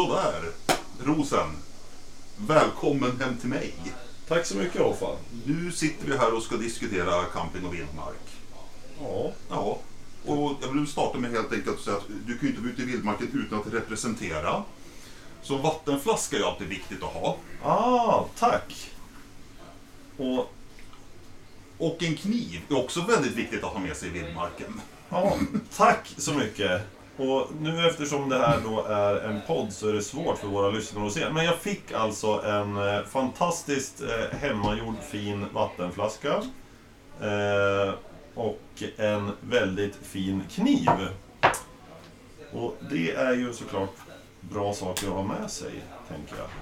Sådär, Rosen. Välkommen hem till mig. Tack så mycket, Hoffa. Nu sitter vi här och ska diskutera camping och vildmark. Ja, och jag vill starta med helt enkelt att säga att du kan ju inte vara ute i vildmarken utan att representera. Så vattenflaska är alltid viktigt att ha. Tack. Och en kniv är också väldigt viktigt att ha med sig i vildmarken. Ja, tack så mycket. Och nu eftersom det här då är en podd så är det svårt för våra lyssnare att se. Men jag fick alltså en fantastiskt hemmagjord fin vattenflaska. Och en väldigt fin kniv. Och det är ju såklart bra saker att ha med sig, tänker jag.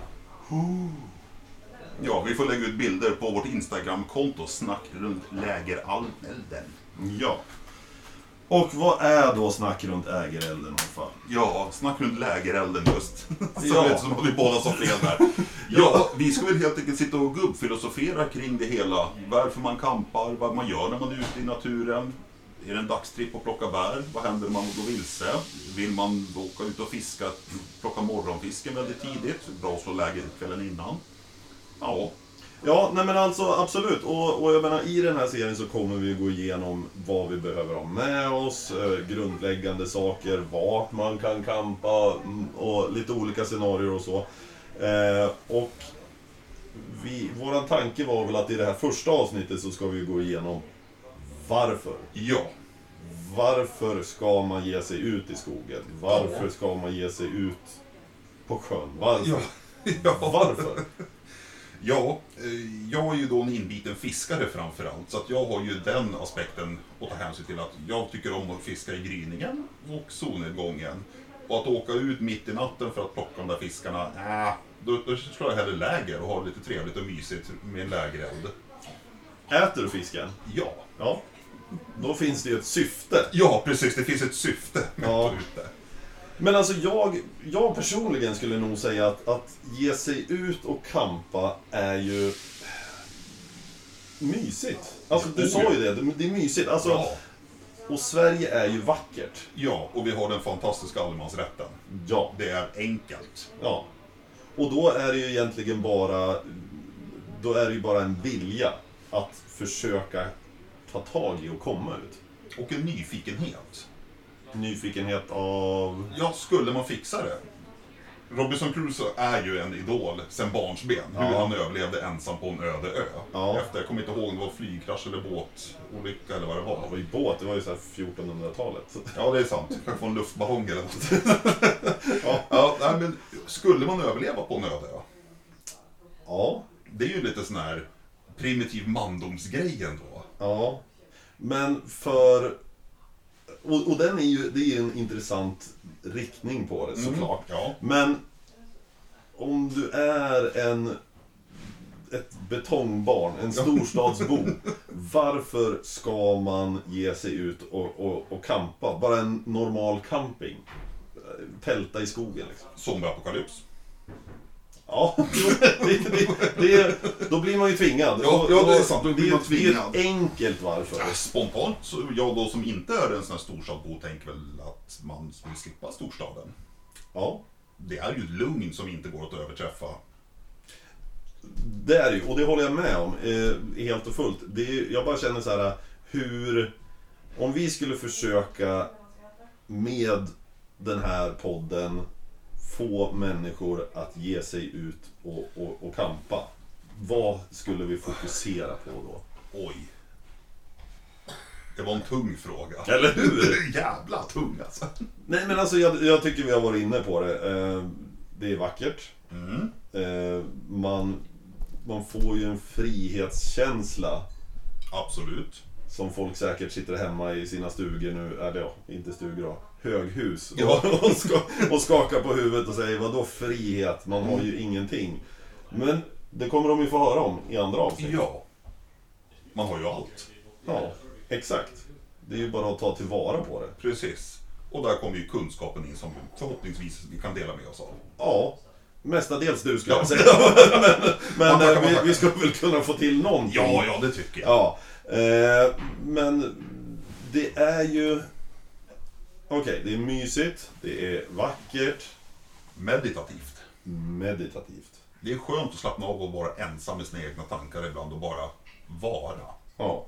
Ja, vi får lägga ut bilder på vårt Instagram-konto, Snack runt lägerelden. Ja. Och vad är då Snack runt ägerelden, Hoffa? Ja, Snack runt lägerelden just. Så Ja. vet som att vi båda sa fel där. Ja, vi ska väl helt enkelt sitta och gubbfilosofera kring det hela. Varför man kampar, vad man gör när man är ute i naturen. Är det en dagstripp att plocka bär? Vad händer om man går vilse? Vill man åka ut och fiska, plocka morgonfisken väldigt tidigt? Bra att slå läger kvällen innan. Ja, nej men alltså absolut. Och jag menar, i den här serien så kommer vi gå igenom vad vi behöver ha med oss, grundläggande saker, vart man kan kampa och lite olika scenarier och så. Och våran tanke var väl att i det här första avsnittet så ska vi gå igenom varför. Ja. Varför ska man ge sig ut i skogen? Varför ska man ge sig ut på sjön? Varför? Varför? Ja, jag är ju då en inbiten fiskare framförallt, så att jag har ju den aspekten att ta hänsyn till att jag tycker om att fiska i gryningen och solnedgången. Och att åka ut mitt i natten för att plocka de där fiskarna, då slår jag hellre läger och har lite trevligt och mysigt med en lägereld. Äter du fisken? Ja. Då finns det ju ett syfte. Ja, precis, det finns ett syfte med att ta ut det. Men alltså jag personligen skulle nog säga att ge sig ut och kampa är ju mysigt. Alltså du sa ju det är mysigt. Alltså, Ja. Och Sverige är ju vackert. Ja, och vi har den fantastiska allemansrätten. Ja. Det är enkelt. Ja. Och då är det ju egentligen bara en vilja att försöka ta tag i och komma ut. Och en nyfikenhet. Nyfikenhet av... Ja, skulle man fixa det? Robinson Crusoe är ju en idol sen barnsben. Hur han överlevde ensam på en öde ö. Ja. Efter, jag kommer inte ihåg om det var flygkrasch eller båtolycka eller vad det var. Det var ju båt, det var ju så här 1400-talet. Ja, det är sant. Kanske få en luftballong eller något. Nej, men skulle man överleva på en öde ö? Ja. Det är ju lite sån här primitiv mandomsgrej ändå. Ja. Men för... Och det är ju en intressant riktning på det, såklart. Ja. Men om du är ett betongbarn, en storstadsbo, varför ska man ge sig ut och kampa? Bara en normal camping. Tälta i skogen liksom. Zombieapokalyps. Ja, då blir man ju tvingad. Ja, det är sant. Då blir man tvingad. Det är ett enkelt varför. Ja, spontant, så jag då som inte är en sån här storstadsbo tänker väl att man skulle slippa storstaden. Ja. Det är ju ett lugn som inte går att överträffa. Det är det ju, och det håller jag med om helt och fullt. Jag bara känner så här, om vi skulle försöka med den här podden få människor att ge sig ut och kampa, vad skulle vi fokusera på då? Oj. Det var en tung fråga. Eller hur? Jävla tung alltså. Nej, men alltså jag tycker vi har varit inne på det. Det är vackert. Man får ju en frihetskänsla. Absolut. Som folk säkert sitter hemma i sina stugor nu, eller ja, inte stugor då, höghus. Ja. Och skakar på huvudet och säger, vadå frihet? Man har ju ingenting. Men det kommer de ju få höra om i andra avsnitt. Ja. Man har ju allt. Ja, exakt. Det är ju bara att ta tillvara på det. Precis. Och där kommer ju kunskapen in som förhoppningsvis vi kan dela med oss av. Ja, mestadels du skulle jag säga. Men vi ska väl kunna få till någonting. Ja, det tycker jag. Ja, men det är ju... Okej, det är mysigt, det är vackert, Meditativt. Meditativt. Det är skönt att slappna av och vara ensam med sina egna tankar ibland och bara vara. Ja.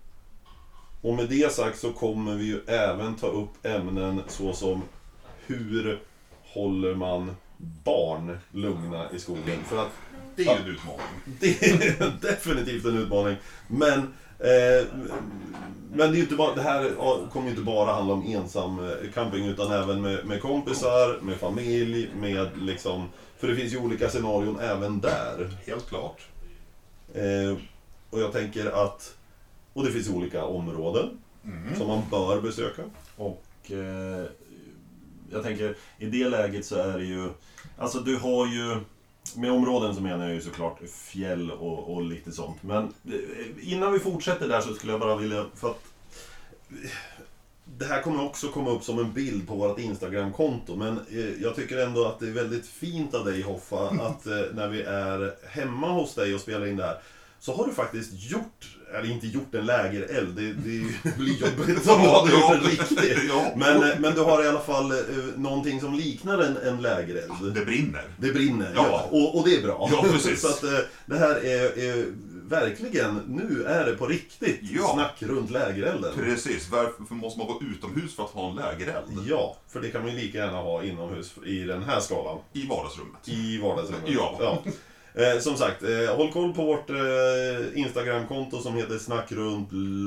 Och med det sagt så kommer vi ju även ta upp ämnen såsom hur håller man barn lugna i skogen. För att det är ju en utmaning. Det är definitivt en utmaning. Men det är inte bara, det här kommer ju inte bara handla om ensam camping utan även med kompisar, med familj, med liksom, för det finns ju olika scenarion även där. Helt klart. Och jag tänker att, och det finns olika områden som man bör besöka. Och jag tänker, i det läget så är det ju, alltså du har ju, med områden så menar jag ju såklart fjäll och lite sånt. Men innan vi fortsätter där så skulle jag bara vilja, för att det här kommer också komma upp som en bild på vårt Instagram-konto, men jag tycker ändå att det är väldigt fint av dig, Hoffa, att när vi är hemma hos dig och spelar in det här, så har du faktiskt gjort, eller inte gjort en lägereld, det blir jobbigt om du hade gjort en riktig. Ja. Men du har i alla fall någonting som liknar en lägereld. Det brinner. Det brinner, Ja. ja. Och det är bra. Ja, precis. Så att det här är verkligen, nu är det på riktigt snack runt lägerelden. Precis, varför måste man vara utomhus för att ha en lägereld? Ja, för det kan man ju lika gärna ha inomhus i den här skalan. I vardagsrummet. I vardagsrummet. Ja. Som sagt, håll koll på vårt Instagram-konto som heter Snack runt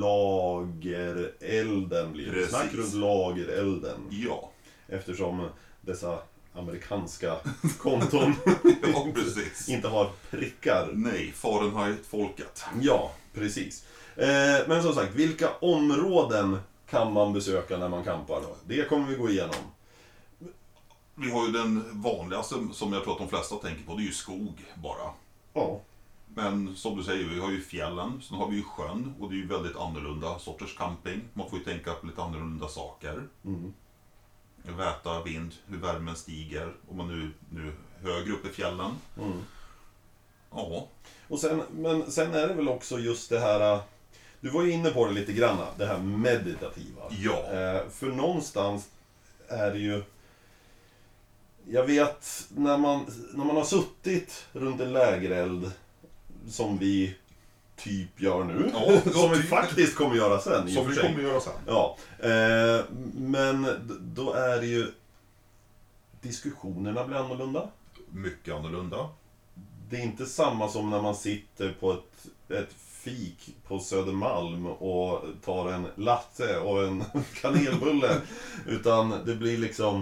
lagerelden. Precis. Snack runt lagerelden. Ja. Eftersom dessa amerikanska konton Ja, precis. inte har prickar. Nej, Fahrenheit-folket. Ja, precis. Men som sagt, vilka områden kan man besöka när man campar då? Det kommer vi gå igenom. Vi har ju den vanligaste som jag tror att de flesta tänker på, det är ju skog bara. Ja. Men som du säger, vi har ju fjällen, sen har vi ju sjön och det är ju väldigt annorlunda sorters camping. Man får ju tänka på lite annorlunda saker. Väta, vind, hur värmen stiger, om man nu högre upp i fjällen. Ja. Och sen är det väl också just det här, du var ju inne på det lite grann, det här meditativa. Ja. För någonstans är det ju, jag vet när man har suttit runt en lägereld som vi typ gör nu, som vi faktiskt kommer göra sen. Som vi kommer göra sen. Ja, men då är det ju, diskussionerna blir annorlunda. Mycket annorlunda. Det är inte samma som när man sitter på ett fik på Södermalm och tar en latte och en kanelbulle. Utan det blir liksom,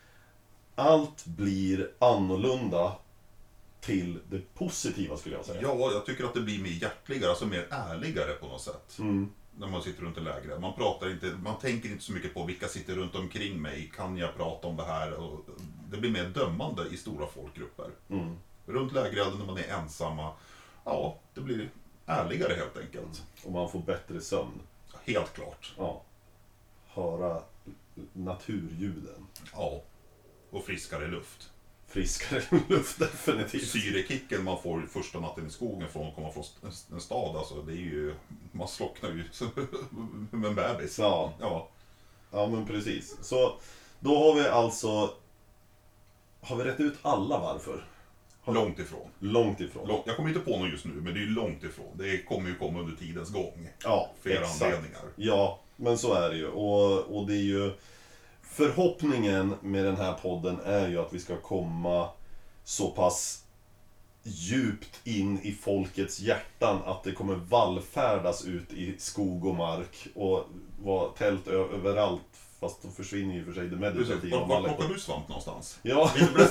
allt blir annorlunda till det positiva skulle jag säga. Ja, jag tycker att det blir mer hjärtligare, alltså mer ärligare på något sätt. När man sitter runt en läger. Man tänker inte så mycket på vilka sitter runt omkring mig, kan jag prata om det här? Och det blir mer dömande i stora folkgrupper. Runt lägerelden när man är ensamma, ja, det blir ärligare helt enkelt. Och man får bättre sömn. Helt klart. Ja. Höra naturljuden. Ja, och friskare luft. Friskare luft, definitivt. Syrekicken man får första natten i skogen från att komma från en stad, alltså, det är ju, man slocknar ju med en bebis. Ja. Ja. Ja, men precis. Så då har vi alltså, har vi rätt ut alla varför? Långt ifrån. Långt ifrån. Jag kommer inte på någon just nu, men det är ju långt ifrån. Det kommer ju komma under tidens gång. Ja, flera exakt. anledningar. Ja, men så är det ju. Och det är ju, förhoppningen med den här podden är ju att vi ska komma så pass djupt in i folkets hjärtan att det kommer vallfärdas ut i skog och mark och vara tält överallt. Fast då försvinner ju för sig det meditativa. Var plockar du svamp någonstans? Ja,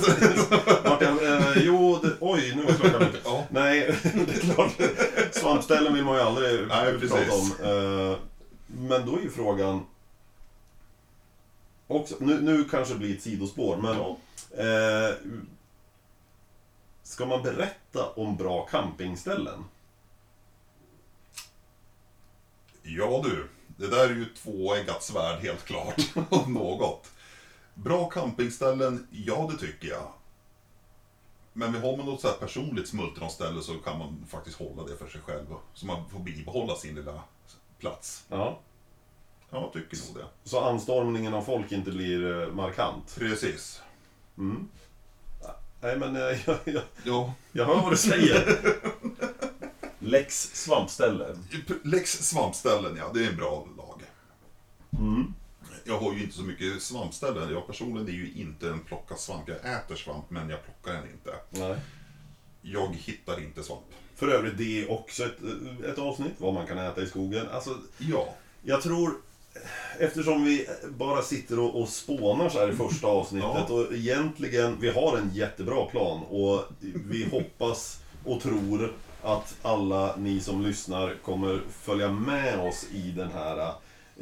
oj, nu var klockan mycket. Ja. Nej, det är klart. Svampställen vill man ju aldrig prata om. Men då är ju frågan också, nu kanske det blir ett sidospår, men ska man berätta om bra campingställen? Ja du, det där är ju tvåeggat svärd helt klart. Om något. Bra campingställen, ja det tycker jag. Men har man något så här personligt smultronställe så kan man faktiskt hålla det för sig själv. Så man får bibehålla sin lilla plats. Ja. Ja, jag tycker nog det. Så anstormningen av folk inte blir markant. Precis. Nej, men Ja. jag hör vad du säger. Lex svampställe. Lex svampställen, ja, det är en bra lag. Mm. Jag har ju inte så mycket svampställen. Jag personligen är ju inte en plocka svamp. Jag äter svamp, men jag plockar den inte. Nej. Jag hittar inte svamp. För övrigt, det är också ett avsnitt, vad man kan äta i skogen. Alltså, Ja. jag tror, eftersom vi bara sitter och spånar så här i första avsnittet och egentligen, vi har en jättebra plan och vi hoppas och tror att alla ni som lyssnar kommer följa med oss i den här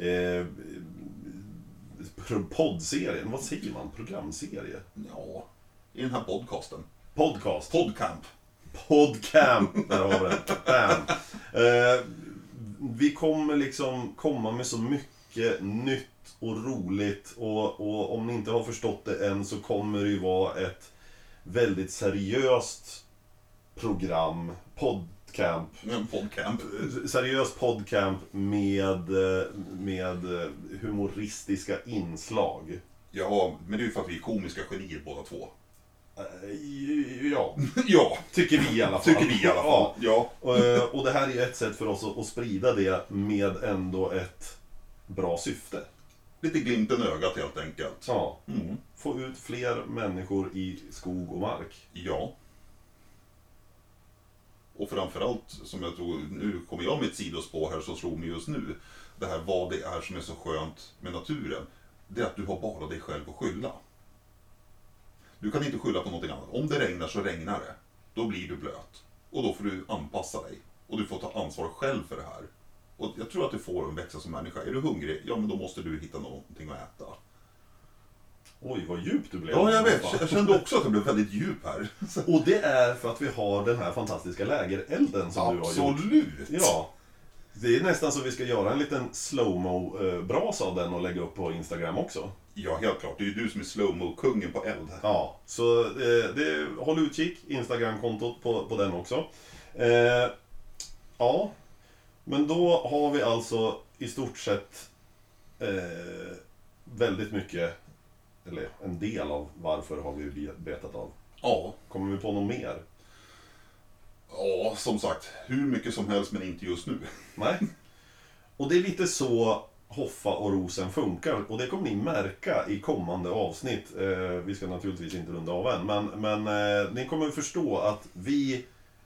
poddserien. Vad säger man? Programserie? Ja. I den här podcasten. Podcast. Podcamp. Podcamp, där har vi det. Bam. Vi kommer liksom komma med så mycket nytt och roligt och om ni inte har förstått det än så kommer det ju vara ett väldigt seriöst program, podcamp. En podcamp. Seriös podcamp med humoristiska inslag. Ja, men det är ju för att vi är komiska genier båda två. Ja, Ja, tycker vi i alla fall. Ja. Och det här är ju ett sätt för oss att sprida det med ändå ett bra syfte. Lite glimten i ögat helt enkelt. Ja, Mm. få ut fler människor i skog och mark. Ja. Och framförallt, som jag tror, nu kommer jag med ett sidospår här så slog mig just nu. Det här vad det är som är så skönt med naturen. Det är att du har bara dig själv att skylla. Du kan inte skylla på någonting annat. Om det regnar så regnar det. Då blir du blöt. Och då får du anpassa dig. Och du får ta ansvar själv för det här. Och jag tror att du får en växa som människa. Är du hungrig? Ja, men då måste du hitta någonting att äta. Oj, vad djupt du blev. Ja, jag vet. Jag kände också att jag blev väldigt djup här. Och det är för att vi har den här fantastiska lägerelden som du har gjort. Absolut! Ja. Det är nästan så vi ska göra en liten slowmo-brasa av den och lägga upp på Instagram också. Ja, helt klart. Det är ju du som är slowmo-kungen på eld. Ja, så håll utkik, Instagram-kontot på den också. Ja, men då har vi alltså i stort sett väldigt mycket, eller en del av varför har vi betat av. Ja. Kommer vi på något mer? Ja, som sagt. Hur mycket som helst, men inte just nu. Nej. Och det är lite så Hoffa och Rosen funkar. Och det kommer ni märka i kommande avsnitt. Vi ska naturligtvis inte runda av än. Men ni kommer förstå att vi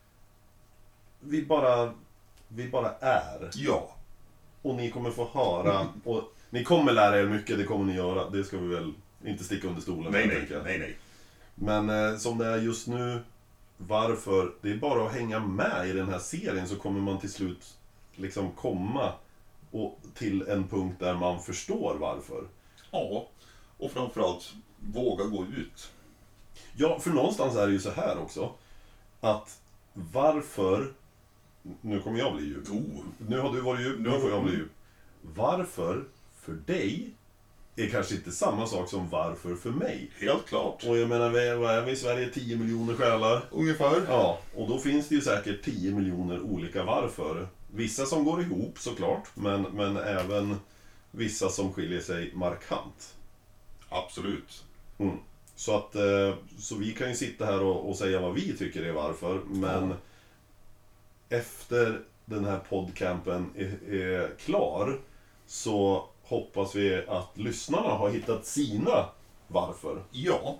bara är. Ja. Och ni kommer få höra. Och ni kommer lära er mycket, det kommer ni göra. Det ska vi väl inte sticka under stolen. Nej. Men som det är just nu, varför? Det är bara att hänga med i den här serien så kommer man till slut liksom komma till en punkt där man förstår varför. Ja, och framförallt våga gå ut. Ja, för någonstans är det ju så här också. Att varför... Nu kommer jag bli djup. Nu har du varit djup, nu får jag bli djup. Varför för dig är kanske inte samma sak som varför för mig. Helt klart. Och jag menar, vad är vi i Sverige? 10 miljoner själar. Ungefär. Ja, och då finns det ju säkert 10 miljoner olika varför. Vissa som går ihop såklart, men även vissa som skiljer sig markant. Absolut. Mm. Så vi kan ju sitta här och säga vad vi tycker är varför, men efter den här podcampen är klar så hoppas vi att lyssnarna har hittat sina varför. Ja.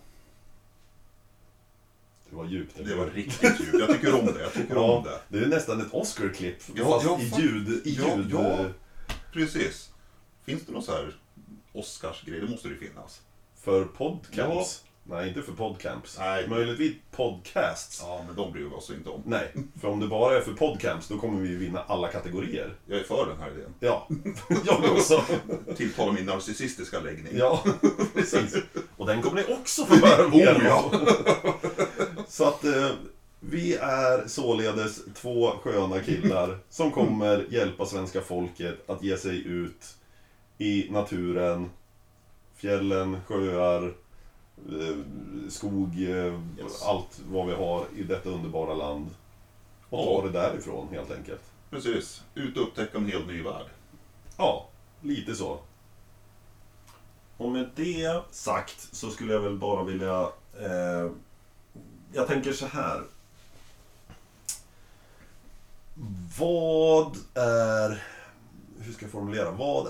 Det var djupt. Det var riktigt djupt. Jag tycker om det. Det är nästan ett Oscar-klipp, fast i ljud. Ja, precis. Finns det någon så här Oscars-grej? Det måste det finnas. För podcamps? Nej, inte för podcamps. Nej. Möjligtvis podcasts. Ja, men de bryr vi oss inte om. Nej, för om det bara är för podcamps då kommer vi vinna alla kategorier. Jag är för den här idén. Ja, jag också. Tilltalar min narcissistiska läggning. Ja, precis. Och den kommer ni också få höra mer om. Så att vi är således 2 sköna killar som kommer hjälpa svenska folket att ge sig ut i naturen, fjällen, sjöar, skog, allt vad vi har i detta underbara land. Och ta det därifrån helt enkelt. Precis. Ut och upptäcka en helt ny värld. Ja, lite så. Och med det sagt så skulle jag väl bara vilja jag tänker så här. Hur ska jag formulera?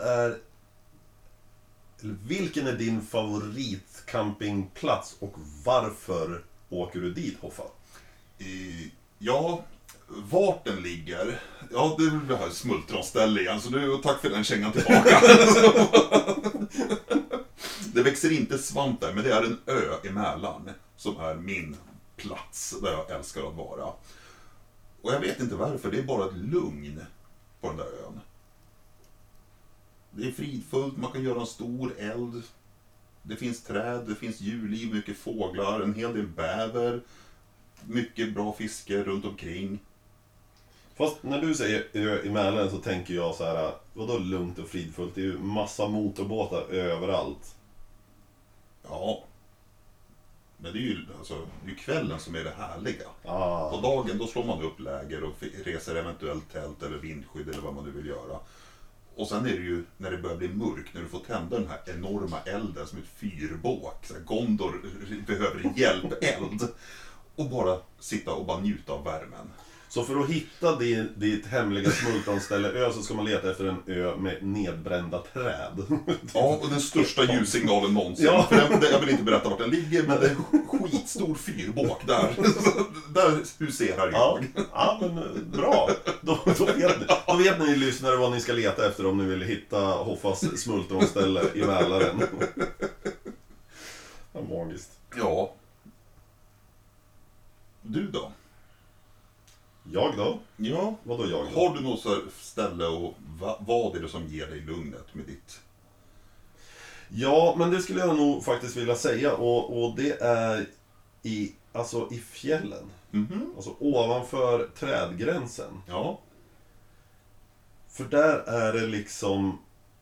Vilken är din favoritcampingplats och varför åker du dit, Hoffa? Ja, vart den ligger. Ja, det är det här smultronställe igen, så nu tack för den kängan tillbaka. Det växer inte svamp där, men det är en ö emellan som är min plats där jag älskar att vara. Och jag vet inte varför, det är bara ett lugn på den där ön. Det är fridfullt, man kan göra en stor eld. Det finns träd, det finns djurliv, mycket fåglar, en hel del bäver. Mycket bra fiske runt omkring. Fast när du säger ö i Mälaren så tänker jag så här: vadå lugnt och fridfullt? Det är ju massa motorbåtar överallt. Ja. Men det är ju kvällen som är det härliga. Ah. På dagen då slår man upp läger och reser eventuellt tält eller vindskydd eller vad man nu vill göra. Och sen är det ju när det börjar bli mörkt, när du får tända den här enorma elden som ett fyrbåk. Så här, Gondor behöver hjälpeld. Och bara sitta och bara njuta av värmen. Så för att hitta ditt hemliga smultronställe ö så ska man leta efter en ö med nedbrända träd. Ja, och den största ljussignalen någonsin. Ja. För jag vill inte berätta vart den ligger, men det är en skitstor fyrbåk där. Där huserar jag. Ja, men bra. Då vet ni lyssnare vad ni ska leta efter om ni vill hitta Hoffas smultronställe i Mälaren. Ja, magiskt. Ja. Du då? Jag då? Ja. Vadå jag då? Har du något så här ställe och vad är det som ger dig lugnet med ditt? Ja, men det skulle jag nog faktiskt vilja säga. Och det är i fjällen. Mm-hmm. Alltså ovanför trädgränsen. Ja. För där är det liksom...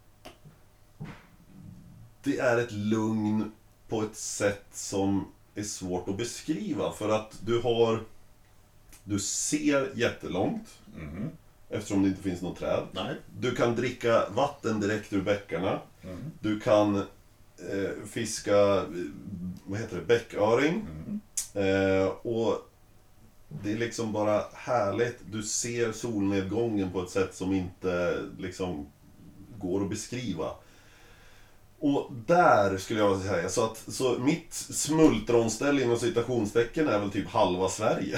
Det är ett lugn på ett sätt som är svårt att beskriva. För att du ser jättelångt. Mm-hmm. Eftersom det inte finns något träd. Nej. Du kan dricka vatten direkt ur bäckarna. Mm. Du kan fiska, bäcköring. Mm. Och det är liksom bara härligt. Du ser solnedgången på ett sätt som inte liksom går att beskriva. Och där skulle jag säga, så mitt smultronställe inom citationstecken är väl typ halva Sverige.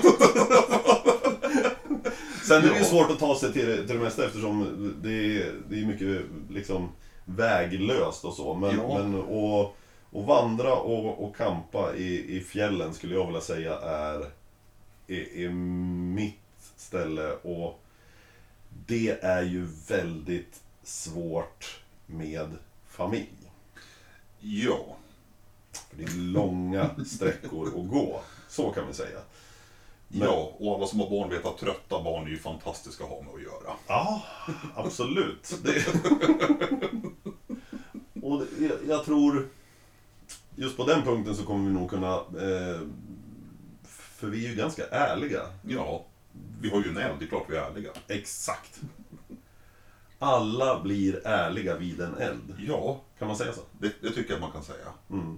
Sen är det ju svårt att ta sig till det mesta eftersom det är mycket liksom väglöst och så. Men att vandra och kampa i fjällen skulle jag vilja säga är mitt ställe. Och det är ju väldigt svårt med familj. Ja. För det är långa sträckor att gå. Så kan vi säga. Ja, och alla som har barn vet att trötta barn är ju fantastiska att ha med att göra. Ja, absolut. Och jag tror just på den punkten så kommer vi nog kunna för vi är ju ganska ärliga. Ja, vi har ju en eld, det är klart vi är ärliga. Exakt. Alla blir ärliga vid en eld. Ja, kan man säga så? Det tycker jag man kan säga. Mm.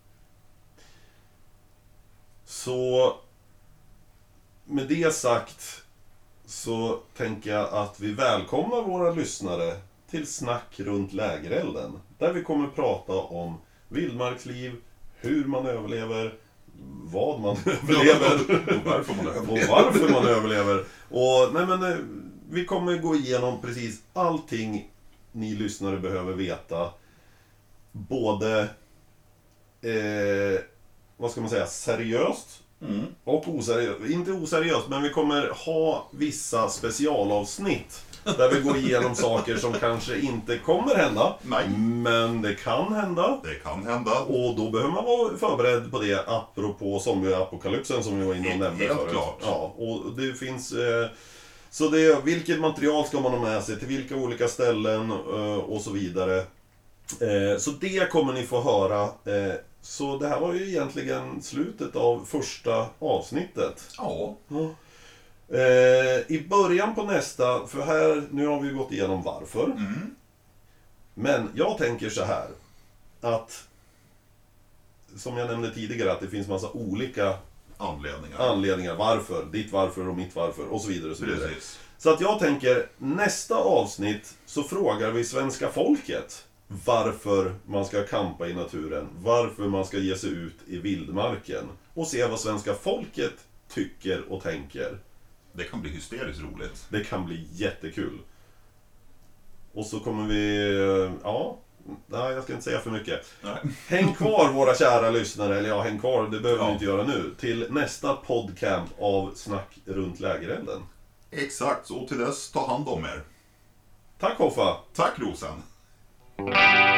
Så med det sagt så tänker jag att vi välkomnar våra lyssnare till Snack runt lägerelden. Där vi kommer prata om vildmarksliv, hur man överlever, vad man överlever och varför man överlever. Och vi kommer gå igenom precis allting ni lyssnare behöver veta. Både vad ska man säga, seriöst och oseriöst. Inte oseriöst, men vi kommer ha vissa specialavsnitt där vi går igenom saker som kanske inte kommer hända. Nej. Men det kan hända. Det kan hända. Och då behöver man vara förberedd på det, apropå zombieapokalypsen som vi var inne och nämnde helt förut. klart. Ja, och det finns... Så vilket material ska man ha med sig, till vilka olika ställen och så vidare. Så det kommer ni få höra. Så det här var ju egentligen slutet av första avsnittet. Ja. I början på nästa, för nu har vi gått igenom varför. Mm. Men jag tänker så här, att som jag nämnde tidigare, att det finns massa olika anledningar. Varför, ditt varför och mitt varför och så vidare. Och så vidare. Precis. Så att jag tänker, nästa avsnitt så frågar vi svenska folket varför man ska campa i naturen, varför man ska ge sig ut i vildmarken och se vad svenska folket tycker och tänker. Det kan bli hysteriskt roligt. Det kan bli jättekul. Och så kommer vi, nej, jag ska inte säga för mycket. Nej. Häng kvar våra kära lyssnare, eller häng kvar, det behöver Ja. ni inte göra nu, till nästa podcamp av Snack runt lägerelden. Exakt, och till dess, ta hand om er. Tack Hoffa! Tack Rosen!